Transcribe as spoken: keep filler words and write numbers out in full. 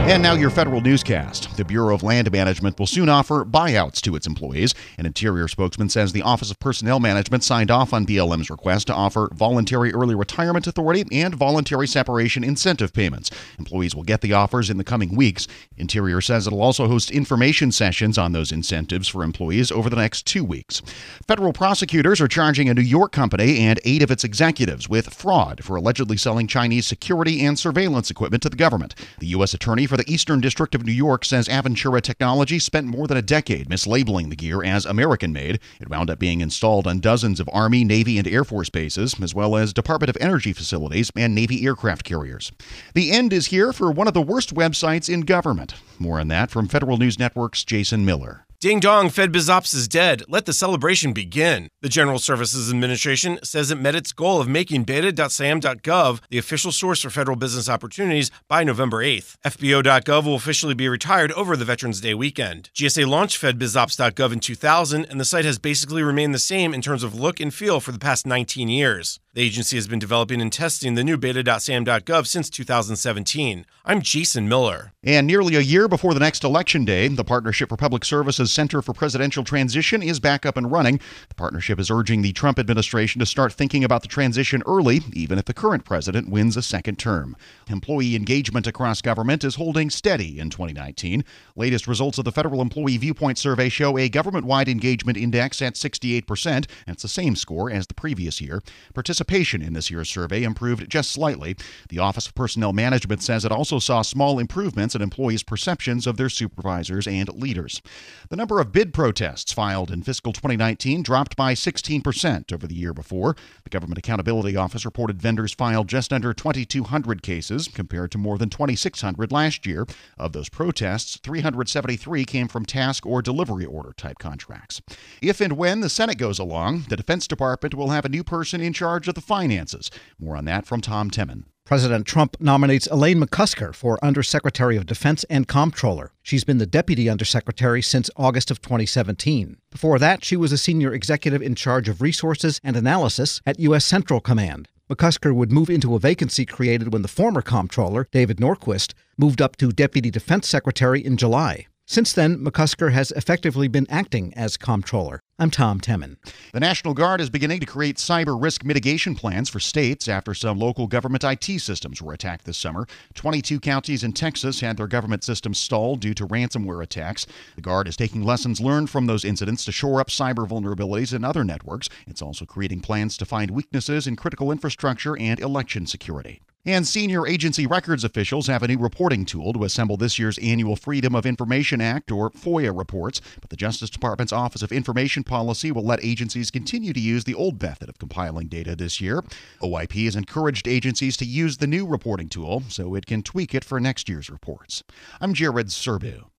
And now your federal newscast. The Bureau of Land Management will soon offer buyouts to its employees. An Interior spokesman says the Office of Personnel Management signed off on B L M's request to offer voluntary early retirement authority and voluntary separation incentive payments. Employees will get the offers in the coming weeks. Interior says it'll also host information sessions on those incentives for employees over the next two weeks. Federal prosecutors are charging a New York company and eight of its executives with fraud for allegedly selling Chinese security and surveillance equipment to the government. The U S attorney for the Eastern District of New York says Aventura Technology spent more than a decade mislabeling the gear as American-made. It wound up being installed on dozens of Army, Navy, and Air Force bases, as well as Department of Energy facilities and Navy aircraft carriers. The end is here for one of the worst websites in government. More on that from Federal News Network's Jason Miller. Ding dong, FedBizOps is dead. Let the celebration begin. The General Services Administration says it met its goal of making beta dot S A M dot gov the official source for federal business opportunities by November eighth. F B O dot gov will officially be retired over the Veterans Day weekend. G S A launched FedBizOps dot gov in two thousand, and the site has basically remained the same in terms of look and feel for the past nineteen years. The agency has been developing and testing the new beta dot S A M dot gov since two thousand seventeen. I'm Jason Miller. And nearly a year before the next election day, the Partnership for Public Services Center for Presidential Transition is back up and running. The partnership is urging the Trump administration to start thinking about the transition early, even if the current president wins a second term. Employee engagement across government is holding steady in twenty nineteen. Latest results of the Federal Employee Viewpoint Survey show a government-wide engagement index at sixty-eight percent, and it's the same score as the previous year. Participation in this year's survey improved just slightly. The Office of Personnel Management says it also saw small improvements in employees' perceptions of their supervisors and leaders. The number of bid protests filed in fiscal twenty nineteen dropped by sixteen percent over the year before. The Government Accountability Office reported vendors filed just under twenty-two hundred cases, compared to more than twenty-six hundred last year. Of those protests, three hundred seventy-three came from task or delivery order type contracts. If and when the Senate goes along, the Defense Department will have a new person in charge of the finances. More on that from Tom Temin. President Trump nominates Elaine McCusker for Undersecretary of Defense and Comptroller. She's been the Deputy Undersecretary since August of twenty seventeen. Before that, she was a senior executive in charge of resources and analysis at U S Central Command. McCusker would move into a vacancy created when the former Comptroller, David Norquist, moved up to Deputy Defense Secretary in July. Since then, McCusker has effectively been acting as Comptroller. I'm Tom Temin. The National Guard is beginning to create cyber risk mitigation plans for states after some local government I T systems were attacked this summer. twenty-two counties in Texas had their government systems stalled due to ransomware attacks. The Guard is taking lessons learned from those incidents to shore up cyber vulnerabilities in other networks. It's also creating plans to find weaknesses in critical infrastructure and election security. And senior agency records officials have a new reporting tool to assemble this year's annual Freedom of Information Act, or FOIA, reports. But the Justice Department's Office of Information Policy will let agencies continue to use the old method of compiling data this year. O I P has encouraged agencies to use the new reporting tool so it can tweak it for next year's reports. I'm Jared Serbu.